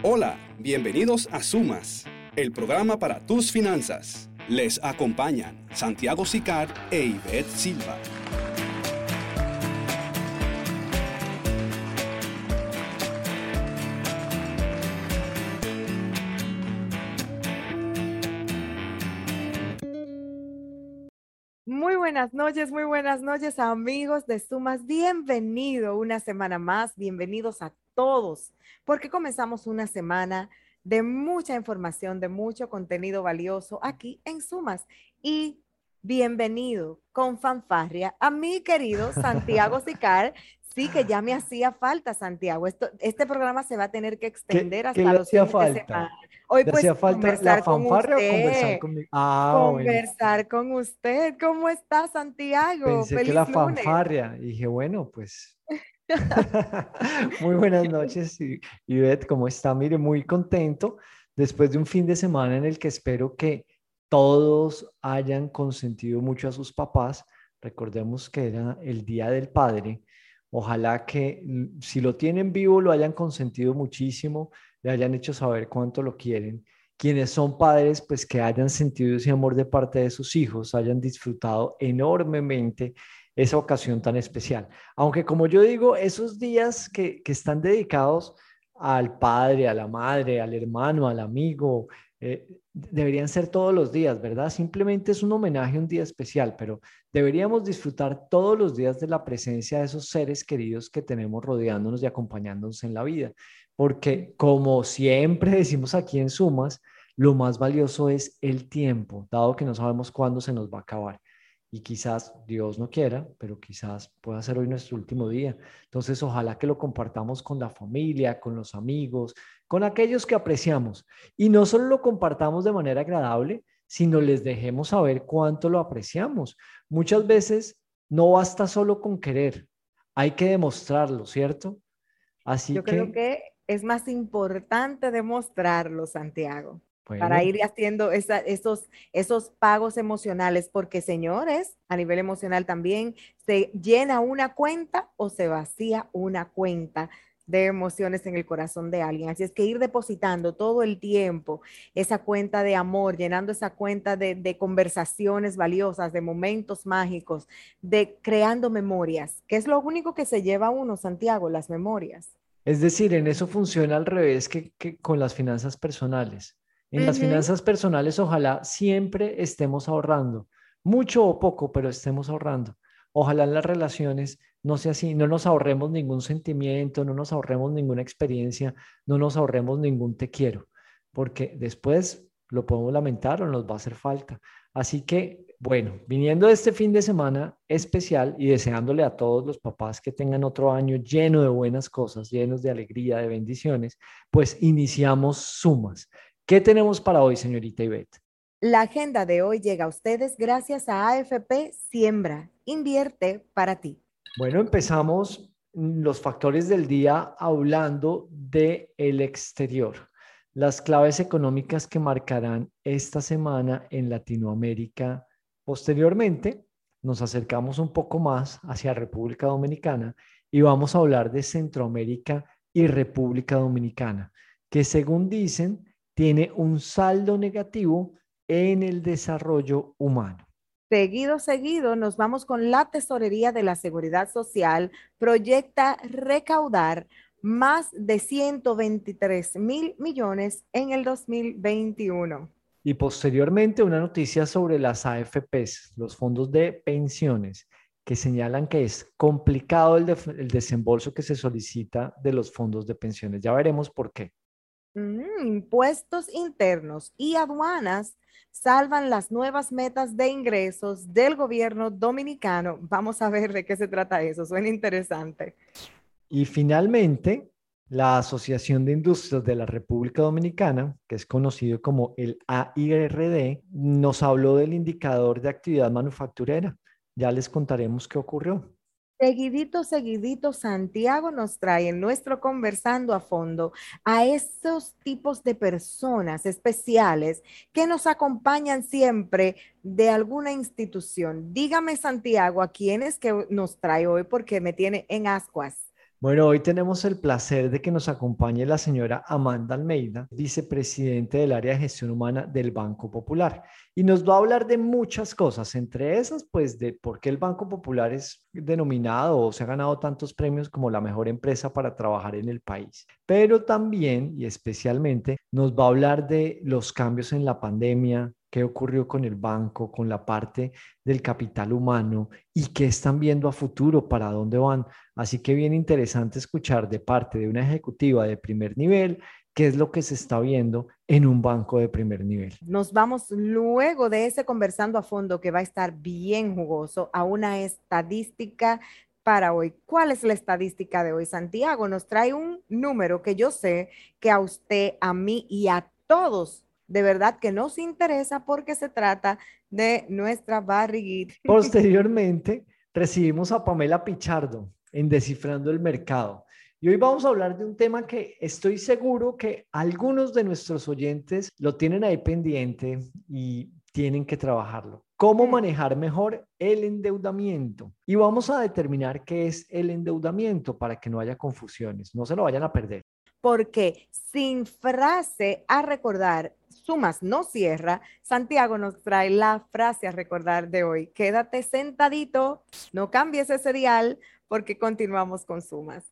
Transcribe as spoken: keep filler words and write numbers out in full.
Hola, bienvenidos a Sumas, el programa para tus finanzas. Les acompañan Santiago Sicar e Ivette Silva. Muy buenas noches, muy buenas noches, amigos de Sumas. Bienvenido una semana más, bienvenidos a todos, porque comenzamos una semana de mucha información, de mucho contenido valioso aquí en Sumas. Y bienvenido con fanfarria a mi querido Santiago Sicar. Sí, que ya me hacía falta, Santiago. Esto, este programa se va a tener que ¿Qué, extender qué hasta le los hacía fines de falta? semana. Hoy ¿Le pues hacía falta la conversar con fanfarria o conversar usted. conmigo? Ah, bueno, Conversar con usted. ¿Cómo está, Santiago? pensé que la Feliz lunes. fanfarria. Y dije, bueno, pues. Muy buenas noches, I- Ivette, ¿cómo está? Mire, muy contento después de un fin de semana en el que espero que todos hayan consentido mucho a sus papás. Recordemos que era el Día del Padre. Ojalá que mm, si lo tienen vivo lo hayan consentido muchísimo, le hayan hecho saber cuánto lo quieren. Quienes son padres, pues que hayan sentido ese amor de parte de sus hijos, hayan disfrutado enormemente esa ocasión tan especial. Aunque como yo digo, esos días que, que están dedicados al padre, a la madre, al hermano, al amigo, eh, deberían ser todos los días, ¿verdad? Simplemente es un homenaje, un día especial, pero deberíamos disfrutar todos los días de la presencia de esos seres queridos que tenemos rodeándonos y acompañándonos en la vida. Porque como siempre decimos aquí en Sumas, lo más valioso es el tiempo, dado que no sabemos cuándo se nos va a acabar y quizás Dios no quiera, pero quizás pueda ser hoy nuestro último día. Entonces, ojalá que lo compartamos con la familia, con los amigos, con aquellos que apreciamos. Y no solo lo compartamos de manera agradable, sino les dejemos saber cuánto lo apreciamos. Muchas veces no basta solo con querer, hay que demostrarlo, ¿cierto? Así Yo creo que, que es más importante demostrarlo, Santiago, para bueno, ir haciendo esa- esos, esos pagos emocionales, porque señores, a nivel emocional también se llena una cuenta o se vacía una cuenta de emociones en el corazón de alguien. Así es que ir depositando todo el tiempo esa cuenta de amor, llenando esa cuenta de, de conversaciones valiosas, de momentos mágicos, de creando memorias, que es lo único que se lleva uno, Santiago, las memorias. es decir, en eso funciona al revés que, que con las finanzas personales. En las Ujú. finanzas personales, ojalá siempre estemos ahorrando, mucho o poco, pero estemos ahorrando. Ojalá en las relaciones no sea así, no nos ahorremos ningún sentimiento, no nos ahorremos ninguna experiencia, no nos ahorremos ningún te quiero, porque después lo podemos lamentar o nos va a hacer falta. Así que, bueno, viniendo de este fin de semana especial y deseándole a todos los papás que tengan otro año lleno de buenas cosas, llenos de alegría, de bendiciones, pues iniciamos Sumas. ¿Qué tenemos para hoy, señorita Ivette? La agenda de hoy llega a ustedes gracias a A F P Siembra. Invierte para ti. Bueno, empezamos los factores del día hablando de el exterior, las claves económicas que marcarán esta semana en Latinoamérica. Posteriormente, nos acercamos un poco más hacia República Dominicana y vamos a hablar de Centroamérica y República Dominicana, que según dicen, tiene un saldo negativo en el desarrollo humano. Seguido, seguido, nos vamos con la Tesorería de la Seguridad Social. Proyecta recaudar más de ciento veintitrés mil millones en el dos mil veintiuno. Y posteriormente una noticia sobre las A F Ps, los fondos de pensiones, que señalan que es complicado el, de, el desembolso que se solicita de los fondos de pensiones. Ya veremos por qué. Mm, impuestos internos y aduanas salvan las nuevas metas de ingresos del gobierno dominicano. Vamos a ver de qué se trata eso. Suena interesante. Y finalmente, la Asociación de Industrias de la República Dominicana, que es conocido como el A I R D, nos habló del indicador de actividad manufacturera. Ya les contaremos qué ocurrió. Seguidito, seguidito, Santiago nos trae en nuestro Conversando a Fondo a esos tipos de personas especiales que nos acompañan siempre de alguna institución. Dígame, Santiago, ¿a quién es que nos trae hoy? Porque me tiene en ascuas. Bueno, hoy tenemos el placer de que nos acompañe la señora Amanda Almeida, vicepresidente del área de gestión humana del Banco Popular. Y nos va a hablar de muchas cosas, entre esas, pues, de por qué el Banco Popular es denominado o se ha ganado tantos premios como la mejor empresa para trabajar en el país. Pero también y especialmente nos va a hablar de los cambios en la pandemia, qué ocurrió con el banco, con la parte del capital humano y qué están viendo a futuro, para dónde van. Así que bien interesante escuchar de parte de una ejecutiva de primer nivel qué es lo que se está viendo en un banco de primer nivel. Nos vamos luego de ese conversando a fondo que va a estar bien jugoso a una estadística para hoy. ¿Cuál es la estadística de hoy? Santiago nos trae un número que yo sé que a usted, a mí y a todos de verdad que nos interesa porque se trata de nuestra barriguita. Posteriormente, recibimos a Pamela Pichardo en Descifrando el Mercado. Y hoy vamos a hablar de un tema que estoy seguro que algunos de nuestros oyentes lo tienen ahí pendiente y tienen que trabajarlo. ¿Cómo manejar mejor el endeudamiento? Y vamos a determinar qué es el endeudamiento para que no haya confusiones. No se lo vayan a perder. Porque sin frase a recordar, Sumas no cierra, Santiago nos trae la frase a recordar de hoy. Quédate sentadito, no cambies ese dial porque continuamos con Sumas.